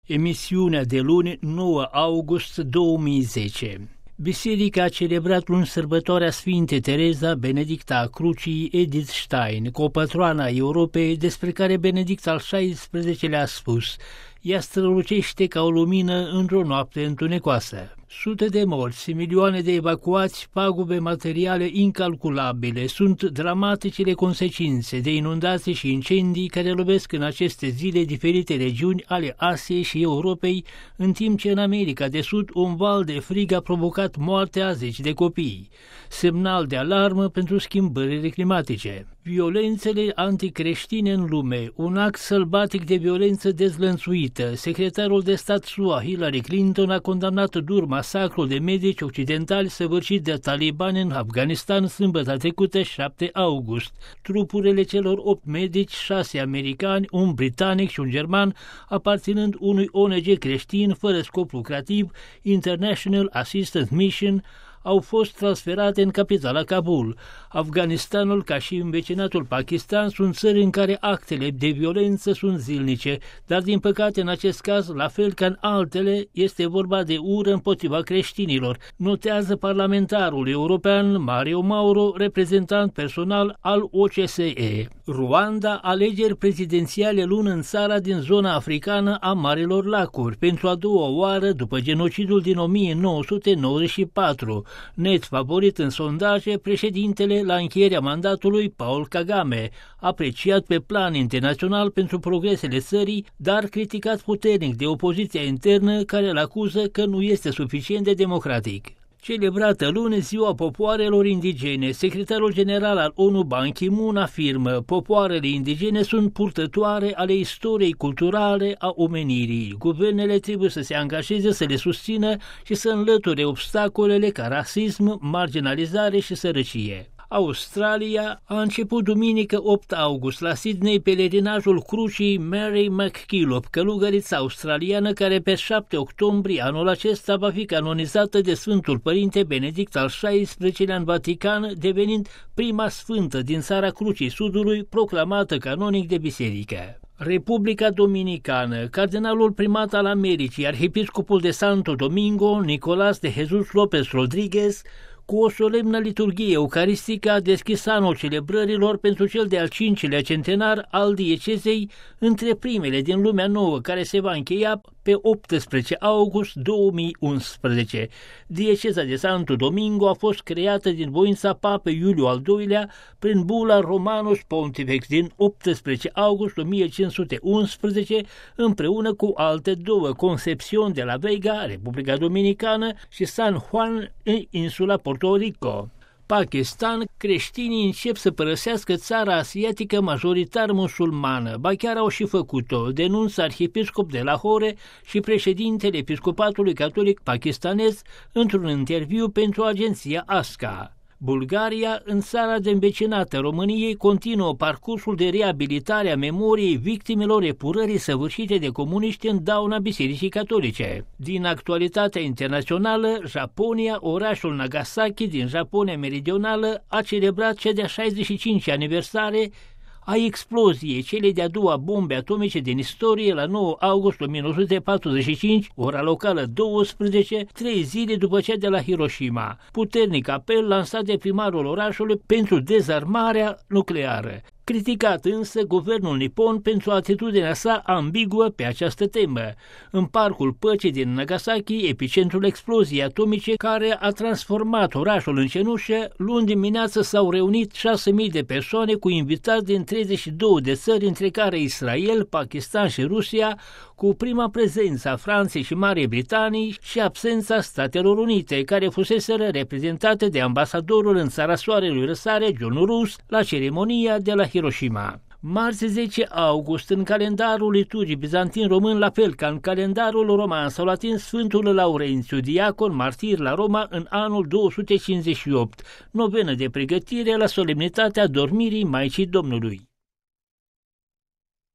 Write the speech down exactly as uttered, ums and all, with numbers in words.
Emisiunea de luni, nouă august două mii zece. Biserica a celebrat luni sărbătoarea Sfinte Tereza Benedicta a Crucii Edith Stein, copatroana Europei, despre care Benedict al șaisprezecelea a spus: ea strălucește ca o lumină într-o noapte întunecoasă. Sute de morți, milioane de evacuați, pagube materiale incalculabile, sunt dramaticele consecințe de inundații și incendii care lovesc în aceste zile diferite regiuni ale Asiei și Europei, în timp ce în America de Sud un val de frig a provocat moartea a zeci de copii. Semnal de alarmă pentru schimbările climatice. Violențele anticreștine în lume, un act sălbatic de violență dezlănțuită. Secretarul de stat S U A Hillary Clinton a condamnat dur masacrul de medici occidentali săvârșit de talibani în Afganistan sâmbătă trecută, șapte august. Trupurile celor opt medici, șase americani, un britanic și un german, aparținând unui O N G creștin fără scop lucrativ, International Assistance Mission, au fost transferate în capitala Kabul. Afganistanul, ca și învecinatul Pakistan, sunt țări în care actele de violență sunt zilnice, dar din păcate în acest caz, la fel ca în altele, este vorba de ură împotriva creștinilor, notează parlamentarul european Mario Mauro, reprezentant personal al O C S E. Rwanda, alegeri prezidențiale luni în țara din zona africană a Marilor Lacuri, pentru a doua oară după genocidul din o mie nouă sute nouăzeci și patru. Net favorit în sondaje, președintele la încheierea mandatului Paul Kagame, apreciat pe plan internațional pentru progresele țării, dar criticat puternic de opoziția internă care îl acuză că nu este suficient de democratic. Celebrată luni Ziua Popoarelor Indigene, secretarul general al O N U Ban Ki-moon afirmă: popoarele indigene sunt purtătoare ale istoriei culturale a omenirii. Guvernele trebuie să se angajeze să le susțină și să înlăture obstacolele ca rasism, marginalizare și sărăcie. Australia a început duminică opt august la Sydney pelerinajul Crucii Mary MacKillop, călugărița australiană care pe șapte octombrie anul acesta va fi canonizată de Sfântul Părinte Benedict al șaisprezecelea în Vatican, devenind prima sfântă din țara Crucii Sudului proclamată canonic de biserică. Republica Dominicană, Cardinalul Primat al Americii, Arhiepiscopul de Santo Domingo, Nicolás de Jesus López Rodríguez, cu o solemnă liturghie eucaristică a deschis anul celebrărilor pentru cel de-al cincilea centenar al diecezei, între primele din lumea nouă, care se va încheia pe optsprezece august două mii unsprezece. Dieceza de Santo Domingo a fost creată din voința Papei Iuliu al doilea prin bula Romanus Pontifex din optsprezece august o mie cinci sute unsprezece, împreună cu alte două, Concepción de la Vega, Republica Dominicană, și San Juan în insula Puerto Rico. Pakistan, creștinii încep să părăsească țara asiatică majoritar musulmană, ba chiar au și făcut-o, denunță arhiepiscop de Lahore și președintele Episcopatului Catolic Pakistanez într-un interviu pentru agenția ASCA. Bulgaria, în țara de învecinată României, continuă parcursul de reabilitare a memoriei victimelor epurării săvârșite de comuniști în dauna Bisericii Catolice. Din actualitatea internațională, Japonia, orașul Nagasaki din Japonia Meridională, a celebrat cea de-a șaizeci și cincea aniversare a exploziei celei de-a doua bombe atomice din istorie la nouă august o mie nouă sute patruzeci și cinci, ora locală douăsprezece, trei zile după cea de la Hiroshima. Puternic apel lansat de primarul orașului pentru dezarmarea nucleară. Criticat însă guvernul nipon pentru atitudinea sa ambiguă pe această temă. În Parcul Păcii din Nagasaki, epicentrul exploziei atomice care a transformat orașul în cenușă, luni dimineață s-au reunit șase mii de persoane cu invitați din treizeci și două de țări, între care Israel, Pakistan și Rusia, cu prima prezență a Franței și Marii Britanii și absența Statelor Unite, care fuseseră reprezentate de ambasadorul în țara soarelui răsare, John Roos, la ceremonia de la Hiroshima. Marți zece august, în calendarul liturgic bizantin român, la fel ca în calendarul roman, s-au atins Sfântul Laurențiu, diacon martir la Roma în anul două sute cincizeci și opt, novenă de pregătire la solemnitatea dormirii Maicii Domnului.